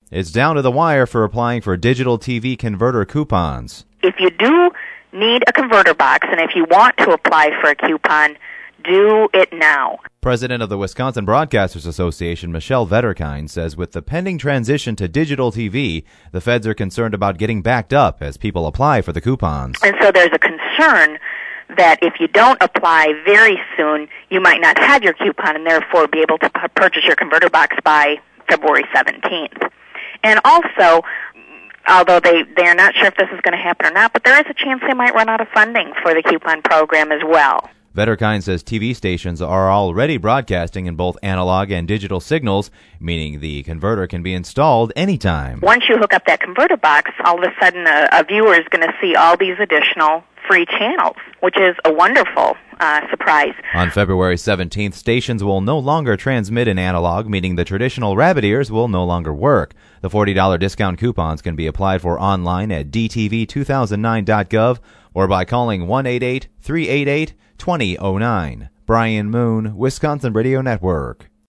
It's down to the wire for applying for digital TV converter coupons. If you do need a converter box, and if you want to apply for a coupon, do it now. President of the Wisconsin Broadcasters Association, Michelle Vetterkind, says with the pending transition to digital TV, the feds are concerned about getting backed up as people apply for the coupons. And so there's a concern that if you don't apply very soon, you might not have your coupon and therefore be able to purchase your converter box by February 17th. And also, although they are not sure if this is going to happen or not, but there is a chance they might run out of funding for the coupon program as well. Vetterkind says TV stations are already broadcasting in both analog and digital signals, meaning the converter can be installed anytime. Once you hook up that converter box, all of a sudden a viewer is going to see all these additional free channels, which is a wonderful surprise. On February 17th, stations will no longer transmit in analog, meaning the traditional rabbit ears will no longer work. The $40 discount coupons can be applied for online at dtv2009.gov or by calling 1-888-388-2009. Brian Moon, Wisconsin Radio Network.